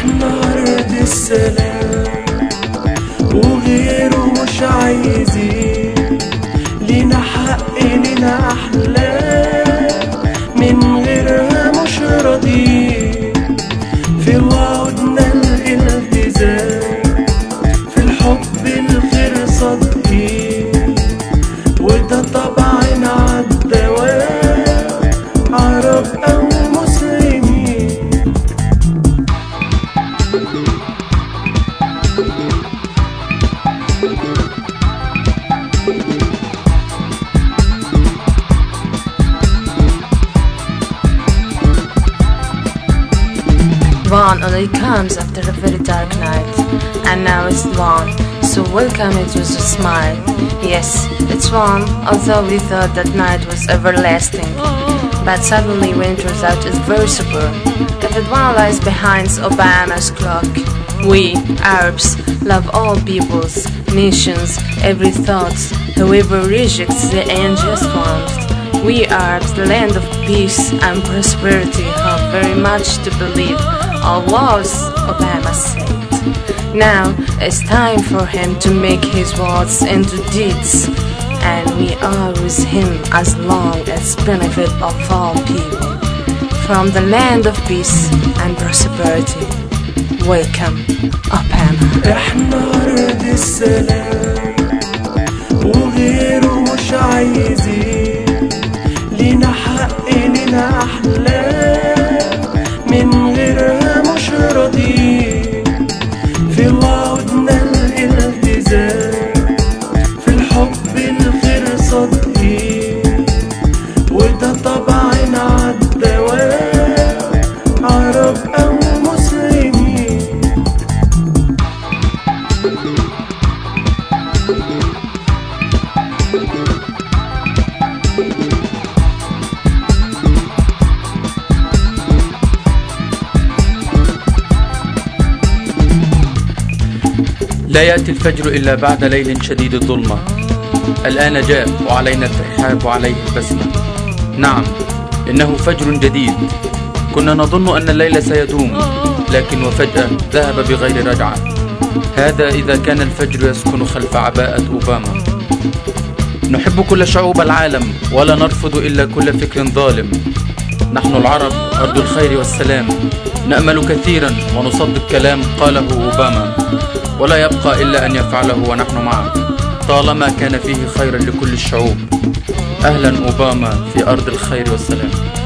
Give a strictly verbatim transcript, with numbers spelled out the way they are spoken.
احنا أرض السلام وغيره مش عايزين، لينا حق لينا أحلام من غيرها مش راضيين، في وعودنا الالتزام في الحب الخير صادقين، وده طبعنا عالدوام عرب أو مسلمين. Dawn only comes after a very dark night, and now it's dawn, so welcome it with a smile. Yes, it's dawn, although we thought that night was everlasting, but suddenly winter's out is very super. If the dawn lies behind Obama's clock, we, Arabs, love all peoples, nations, every thought, whoever rejects the unjust forms. We Arabs, the land of peace and prosperity, have very much to believe. Allah, Obama said. Now it's time for him to make his words into deeds, and we are with him as long as benefit of all people. From the land of peace and prosperity, welcome, Obama. احنا أرض السلام وغيره مش عايزين، لينا حق لينا أحلام من غيرها مش راضيين، في وعودنا الالتزام في الحب الخير صادقين، وده طبعنا عالدوام عرب أو مسلمين. لا يأتي الفجر إلا بعد ليل شديد الظلمة. الآن جاء وعلينا الترحاب وعليه البسمة. نعم، إنه فجر جديد. كنا نظن أن الليل سيدوم، لكن وفجأة ذهب بغير رجعة. هذا إذا كان الفجر يسكن خلف عباءة أوباما. نحب كل شعوب العالم ولا نرفض إلا كل فكر ظالم. نحن العرب أرض الخير والسلام، نأمل كثيرا ونصدق كلام قاله أوباما، ولا يبقى إلا أن يفعله ونحن معه طالما كان فيه خيرا لكل الشعوب. أهلا أوباما في أرض الخير والسلام.